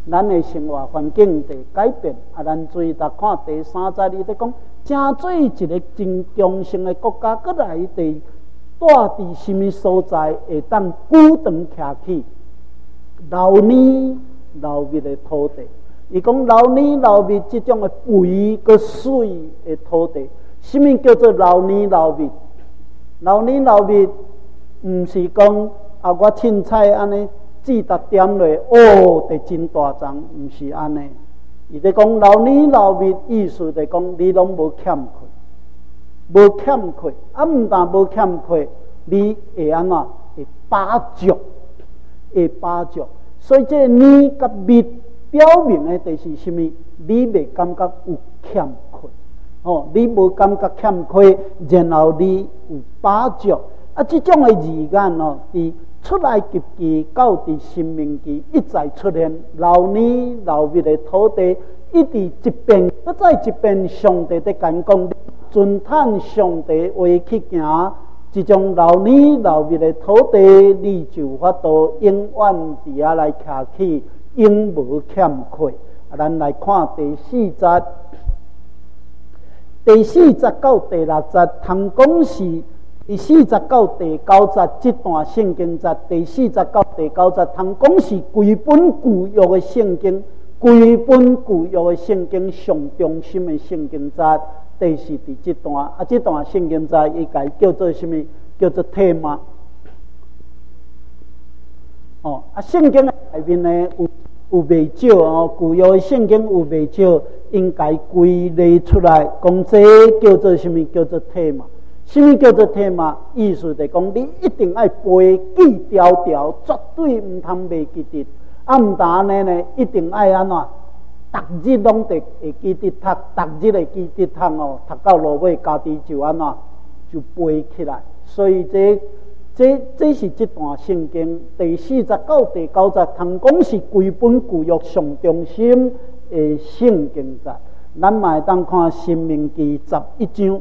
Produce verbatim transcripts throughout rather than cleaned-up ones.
咱的生活环境在改变。啊，咱注意来看第三节，伊在讲，正做一个真强盛的国家，搁来伫住伫什么所在会当久长徛起老年老密的土地。伊讲老年老密这种的肥个水的土地，什么叫做老年老密？老年老密毋是讲啊，我凊彩安尼煮逐点落，哦，得真大丛，毋是安尼。伊在讲老年老密，意思就讲你拢无欠亏，无欠亏，啊，毋但无欠亏，你会安怎？会把足，会把足。所以这个年甲密表明的就是什么？你未感觉有欠亏，哦，你无感觉欠亏，然后你有把足。啊，这种的字眼哦，伫出来及记到伫生命记一再出现，老年老密的土地，一直一遍，搁再一遍，上帝在讲讲，遵探上帝话去行，这种老年老密的土地，你就法度永远伫遐来徛起，永无欠亏。啊，咱来看第四节，第四节到第六节，通讲是。第四节到第九节这段圣经节，第四节到第九节，通讲是规本旧约的圣经，规本旧约的圣经上中心的圣经节，就是伫这段啊，这段圣经节伊家叫做什么？叫做题目。哦，啊，圣经内面呢有有未少哦，旧约的圣经有未少，应该归类出来，讲这叫做什么？叫做题目。什么叫做题目？意思就是讲，你一定要背记条条，绝对唔通袂记得。啊，唔但安尼呢，一定要安怎？逐日拢得会记得读，逐日会记得读哦，读到落尾，家己就安怎就背起来。所以这这这是这段圣经第四节到第九节，通讲是规本旧约上中心的圣经节。咱嘛会当看《申命记》十一章。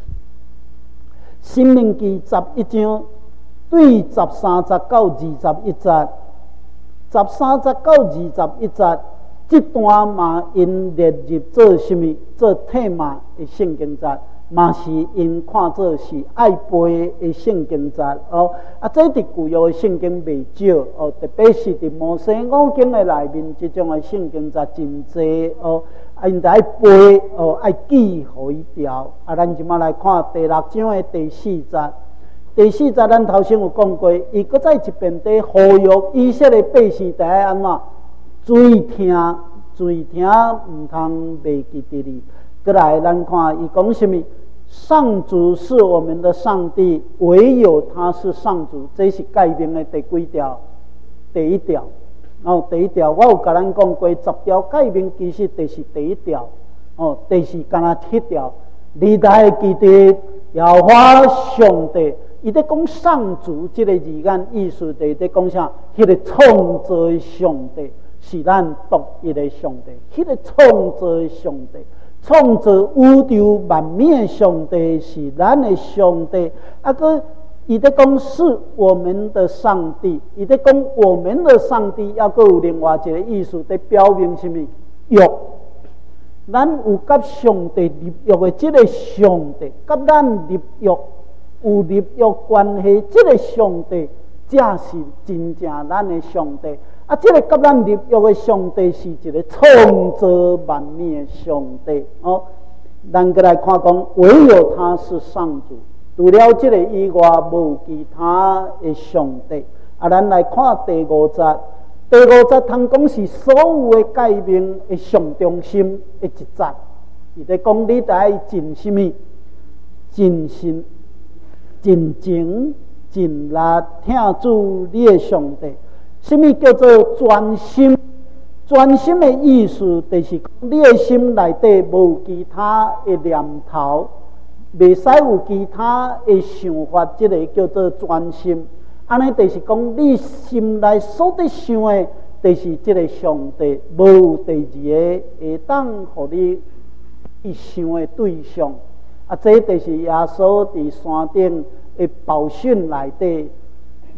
申命记十一章对十三节到二十一节，十三节到二十一节这段嘛，因列入做什么？做题目的圣经节，嘛是因看作是爱背的圣经节哦。啊，这伫旧约的圣经未少哦，特别是伫摩西五经的内面，这种的圣经节真济哦。啊，因得爱背哦，爱记好一条。啊，咱即马来看第六章的第四节。第四节咱头先有讲过，伊搁再一遍地呼吁以色列百姓得爱安怎？注意听，注意听，唔通袂记得哩。搁来咱看伊讲什么？上主是我们的上帝，唯有他是上主。这是诫命的第几条？第一条。哦，第一条我有甲咱讲过，十条诫命其实就是第一条。哦，第四敢若七条，你来记得要花上帝。伊在讲上主这个字眼，意思就是在讲啥？迄、那个创造的上帝是咱独一的上帝，迄、那个创造的上帝，创造宇宙万面的上帝是咱的上帝。啊个。伊在讲是我们的上帝，伊在讲我们的上帝，还佫有另外一个意思，在表明什么？约，咱有甲上帝立约的这个上帝，甲咱立约有立约关系，这个上帝才是真正咱的上帝。啊，这个甲咱立约的上帝是一个创造万面的上帝哦。咱佫来看讲，唯有他是上主。除了这个以外，无其他的上帝。啊，咱来看第五节。第五节通讲是所有的诫命的上中心的一节。伊在讲你得爱尽什么？尽心、尽情、尽力听主你的上帝。什么叫做专心？专心的意思就是你的心内底无其他的念头。袂使有其他的想法，这个叫做专心。安尼就是讲，你心内所得想的，就是这个上帝，无有第二个会当互你去想的对象。啊，这就是耶稣伫山顶的宝训内底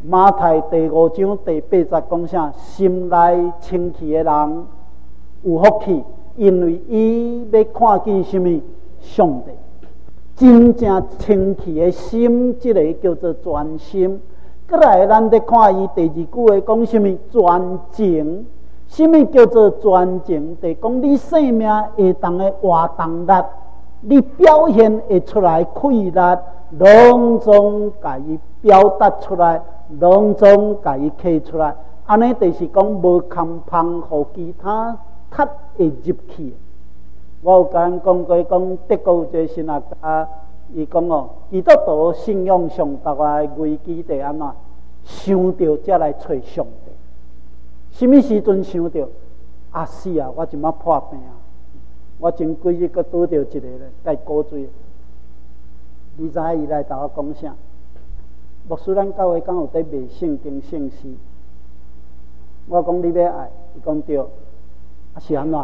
马太第五章第八节讲啥？心内清气的人有福气，因为伊要看见什么？上帝。真正清气的心，这个叫做专心。过来，咱得看伊第二句话讲什么？专情。什么叫做专情？就讲你生命会当的活动力，你表现会出来气力，拢总甲伊表达出来，拢总甲伊刻出来。安尼就是讲无空旁，互其他较会入去。我有甲人讲过，讲德国有一个神学家，伊讲哦，基督徒信仰上大个危机在安怎？想着才来找上帝。什么时阵想着？啊是啊，我即马破病啊！我前几日阁拄着一个咧，该鼓水。你知伊来甲我讲啥？牧师，咱教会敢有在卖圣经圣诗？我讲你要爱，伊讲对，啊是安怎？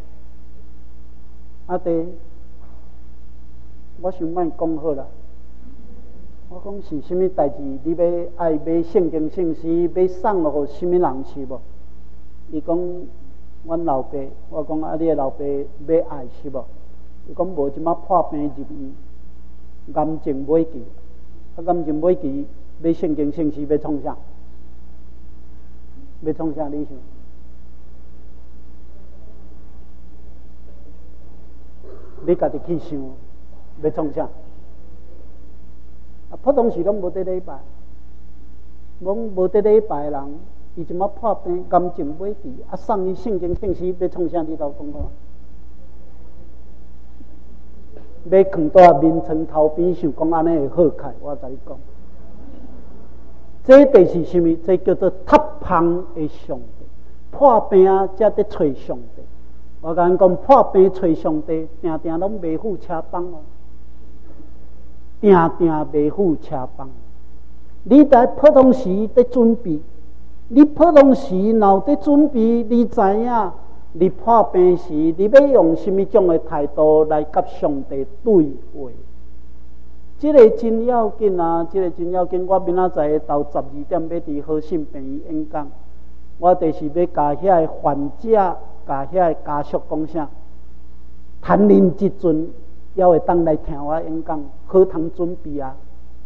啊对，我想莫讲好啦。我讲是什么代志？你要爱买圣经圣诗，要送互什么人是无？伊讲阮老爸，我讲啊，你的老爸要爱是无？伊讲无，即马破病入院，癌症末期，啊癌症末期，买圣经圣诗要创啥？要创啥？你想？你家己去想，要创啥？啊，普通时拢无得礼拜，拢无得礼拜人，伊即马破病，癌症末期，啊，送伊圣经圣诗要创啥？你头讲看？要囥在眠床头边，想讲安尼会好开，我甲你讲，这就是什么？这叫做塌旁的上帝，破病啊，才得找上帝。我甲人讲，破病找上帝，定定拢卖虎车帮哦，定定卖虎车帮。你在普通时在准备，你普通时若在准备，你知影，你破病时，你要用什么种的态度来甲上帝对话？这个真要紧啊！这个真要紧。我明仔载到十二点要伫好心病院演讲，我就是要甲遐个患者。甲遐个家属讲啥？谈恁即阵还会当来听我演讲，好通准备啊！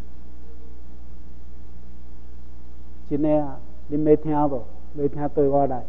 真诶啊，恁要听无？要听对我来。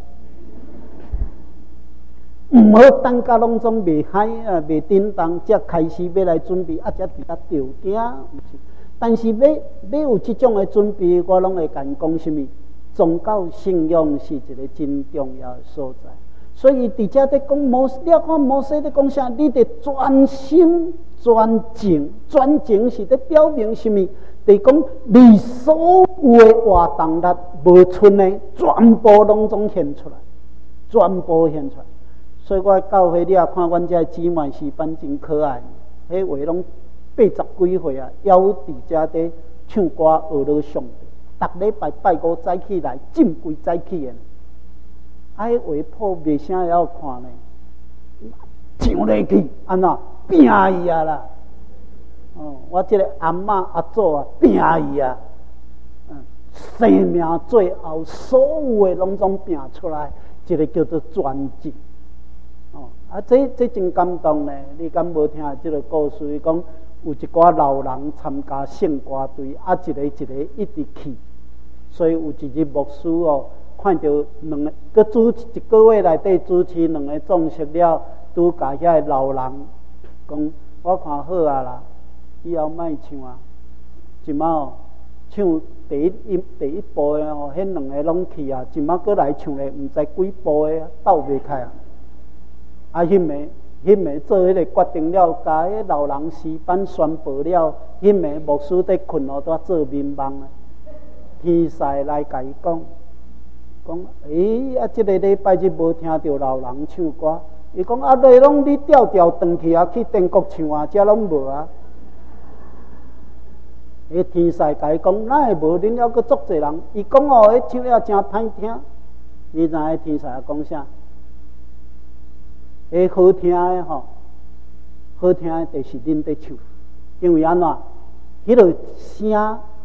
毋好等甲拢总未海啊，未叮当，才开始要来准备，啊，才伫遐着惊。但是要要有即种诶准备，我拢会甲因讲什么？宗教信仰是一个真重要诶所在。所以伫遮在讲摩西，你看摩西在讲啥？你得专心、专情、专情是在表明什么？在讲你所有的活动力无剩的，全部拢总显出来，全部显出来。所以我教会你也看，阮遮姊妹是班真可爱，迄话拢八十几岁啊，还有伫遮在唱歌学了上帝，逐礼拜拜五早起来，浸规早起的。爱画谱袂啥会晓看呢？上落去安怎拼伊啊啦！哦，我这个阿嬷阿祖啊，拼伊啊！嗯，生命最后所有的拢总拼出来，这个叫做专辑。哦，啊，这这真感动呢！你敢无听这个故事？讲有一寡老人参加圣歌队，啊，一个一个一直去，所以有一日牧师哦。看到两个，佮主一个月内底主持两个葬式了，拄甲遐个老人讲，我看好啊啦，以后莫唱啊，即马哦唱第一音第一部的哦，迄两个拢去啊，即马佮来唱咧，毋知几部的斗袂开啊。啊，迄暝迄暝做迄个决定了，甲迄老人诗班宣布了，迄暝牧师在困哦，都做民望啊，天使来甲伊讲。讲，诶、欸，啊，即、这个礼拜日无听到老人唱歌。伊讲，啊，你拢你调调转去啊，去中国唱啊，遮拢无啊。迄天使甲伊讲，哪会无？恁还阁足侪人。伊讲哦，迄唱了真歹听。你知影天使讲啥？迄好听诶吼，好听诶，就是恁在唱，因为安怎？迄个声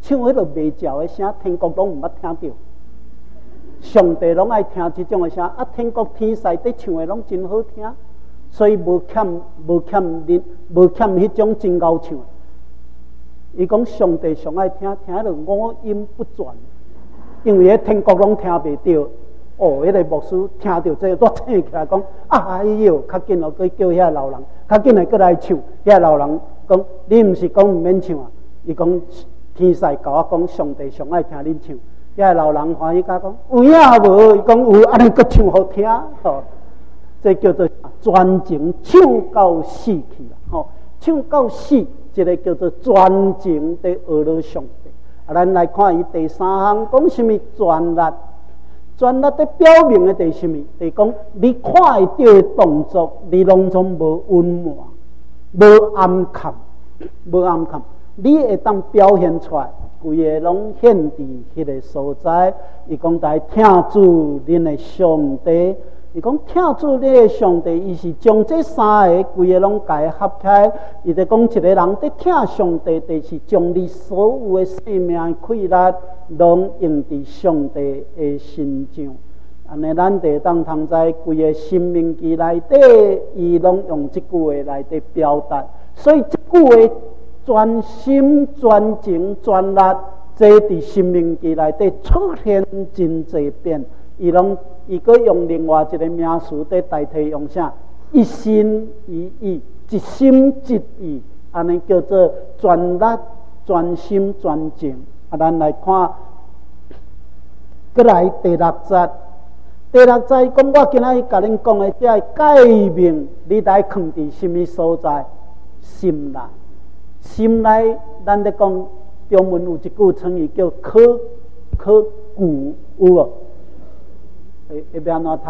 唱迄落袂照的声，天国拢毋捌听到。上帝拢爱听即种的声，啊，天国天使伫唱的拢真好听，所以无欠无欠恁无欠迄种真高唱。伊讲上帝上爱听，听迄落五音不全，因为迄天国拢听袂到。哦，迄、那个牧师听到这个，都醒起来讲：哎哟，较紧哦，去叫遐老人，较紧来过来唱。遐老人讲：你毋是讲毋免唱啊？伊讲天使甲我讲，上帝上爱听恁唱。遐老人欢喜甲讲：有影无？伊讲有，安尼阁唱好听。吼、哦，这叫做专情唱到死去啦！吼、哦，唱到死，一个叫做专情的学了上帝。啊，咱来看伊第三项讲什么专力。专力的表明的是什么？就是讲你看会到的动作，你拢总无温满，无暗藏，无暗藏，你会当表现出来，规个拢显伫迄个所在。伊讲在听主恁的上帝，伊讲听主恁的上帝，伊是将这三个规个拢甲合起来。伊就讲一个人伫听上帝，就是将你所有的生命快乐。拢用伫上帝的身上，安尼咱就当通在规个生命记内底，伊拢用即句话来伫表达。所以即句话专心、专情、专力，这伫生命记内底出现真侪遍。伊拢伊个用另外一个名词伫代替用啥？一心一意、一心一意，安尼叫做专力、专心、专情。啊，咱来看，过来第六节。第六节讲，我今仔日甲恁讲的，这个界面，你来藏伫什么所在？心内，心内，咱咧讲中文有一句成语叫可可固，有无？会会要安怎读？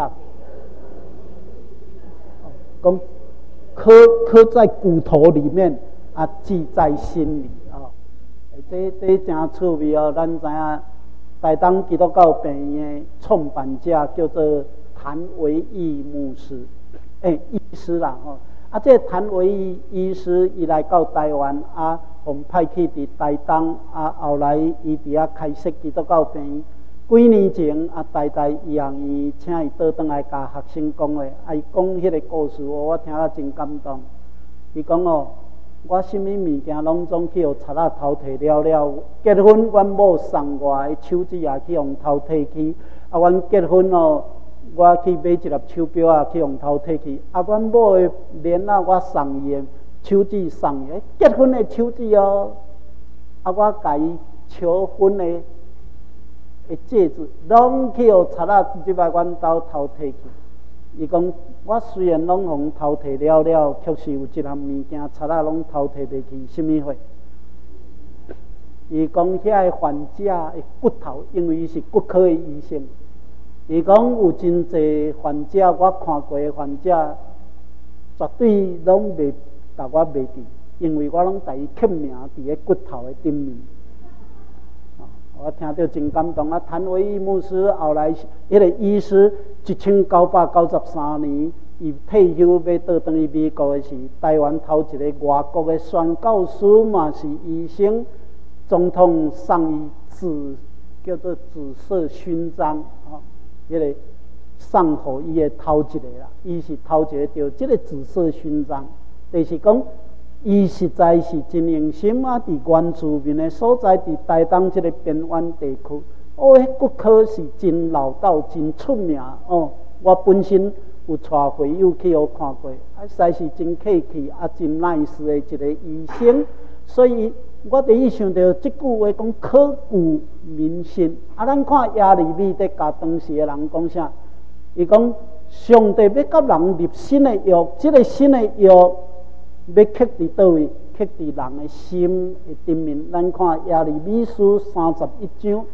讲刻刻在骨头里面啊，记在心里啊。这这真趣味哦！咱知影台东基督教病院的创办者叫做谭维义牧师，诶、欸，医师啦吼。啊，这谭维义医师伊来到台湾啊，互派去伫台东啊，后来伊伫遐开设基督教病院。几年前啊，代代医院伊请伊倒转来甲学生讲话，啊，伊讲迄个故事，我听了真感动。伊讲哦。我什么物件拢总去互贼仔偷摕了了。结婚，阮某送我的手指也去互偷摕去。啊，阮结婚哦，我去买一粒手表啊，去互偷摕去。啊，阮某的链啊，我送伊的手指送伊，结婚的手指哦。啊，我甲伊求婚的的戒指，拢去互贼仔即摆阮兜偷摕去。伊讲，我虽然拢互偷摕了了，确实有一项物件，贼仔拢偷摕袂去，什么货？伊讲，遐个患者的骨头，因为伊是骨科的医生。伊讲有真侪患者，我看过的患者，绝对拢袂甲我袂记，因为我拢甲伊刻名伫个骨头的顶面。我听到真感动啊！谭维义牧师后来，迄个医师一千九百九十三年，伊退休要倒转去美国的时，台湾头一个外国的宣教师嘛是医生，总统送伊紫叫做紫色勋章啊，迄、那个送互伊的头一个啦，伊是头一个得这个紫色勋章，就是讲。伊实在是真用心啊！伫原住民的所在，伫台东这个边缘地区，哦，迄骨科是真老道、真出名哦。我本身有带会友去互看过，啊，实在是真客气啊，真 nice 的一个医生。所以我第一想到即句话讲刻骨铭心。啊，咱看亚利米在甲当时的人讲啥？伊讲上帝要甲人立新的约，即、这个新的约。要刻伫倒位？刻伫人的心的顶面。咱看亚利米书三十一章，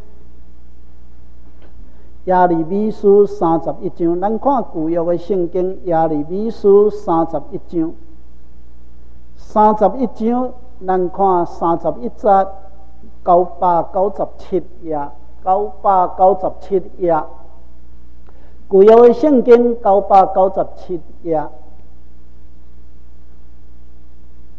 亚利米书三十一章，咱看旧约的圣经，亚利米书三十一章，三十一章，咱看三十一节，九百九十七页，九百九十七页，旧约的圣经九百九十七页。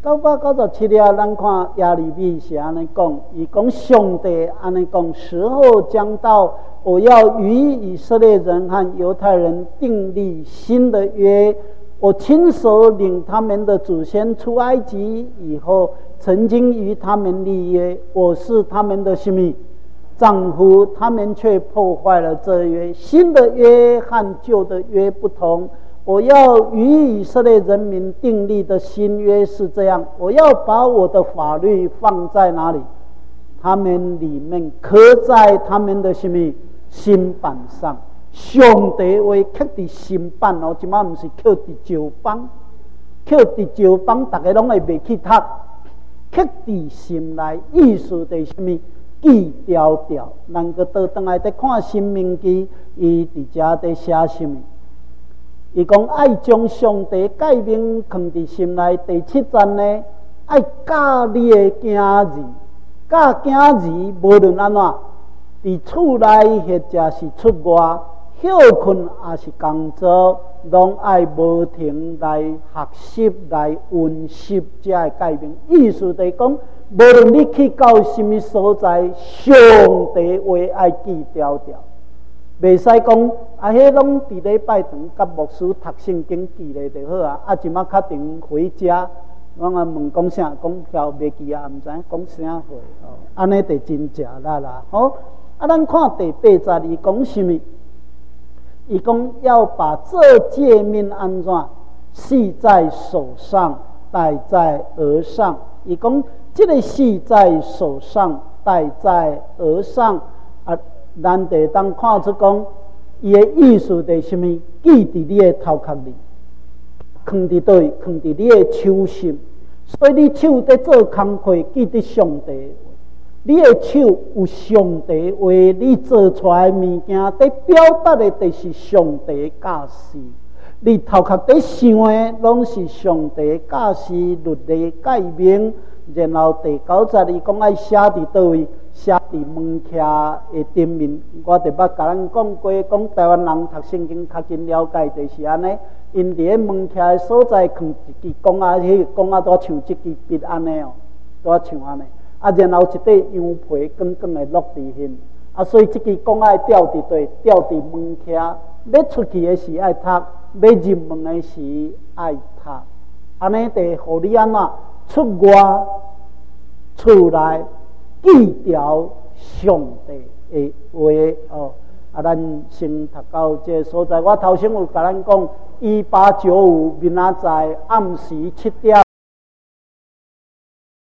九百九十七页，咱看耶利米是安尼讲，伊讲上帝安尼讲，时候将到，我要与以色列人和犹太人订立新的约。我亲手领他们的祖先出埃及以后，曾经与他们立约，我是他们的什么丈夫，他们却破坏了这约。新的约和旧的约不同。我要与以色列人民订立的新约是这样：我要把我的法律放在哪里？他们里面刻在他们的什么心板上？上帝话刻伫心板哦，即马唔是刻伫石板，刻伫石板，大家拢会袂去读。刻伫心内，意思就是什么？记条条。咱个倒转来再看《申命记》，伊伫遮在写什么？伊讲爱将上帝诫命藏伫心内。第七章呢，爱教你的囝儿，教囝儿无论安怎，伫厝内或者是出外，休困也是工作，拢爱无停来学习来温习这个诫命。意思就是讲，无论你去到什么所在，上帝话爱记条条。袂使讲啊，迄拢伫咧拜堂，甲牧师读圣经记咧就好啊。啊，即马确定回家，我啊问讲啥，讲晓袂记啊，毋知讲啥货哦。安尼就真正啦啦。好，啊，咱看第八节，伊讲什么？伊讲要把这诫命安怎系在手上，戴在额上。伊讲这个系在手上，戴在额上啊。咱得当看出讲，伊的意思就是什么？记伫你的头壳里，放伫倒位？放伫你的手心。所以你手在做工课，记得上帝。你的手有上帝话，你做出来的物件，在表达的就是上帝教示。你头壳在想的，拢是上帝教示律例诫命。然后第九节，伊讲爱写伫倒位？写伫门徛的顶面。我就捌甲咱讲过，讲台湾人读圣经较真了解，就是安尼。因伫咧门徛的所在放一支弓仔，迄弓仔都像即支笔安尼哦，都像安尼。啊，然后一块羊皮光光的落伫迄，啊，所以即支弓仔吊伫对，吊伫门徛。要出去的时爱读，要入门的时爱读。安尼就互你安怎出外、厝内。记条上帝的话哦，啊，咱先读到这所在。我头先有甲咱讲，一八九五明仔载暗时七点。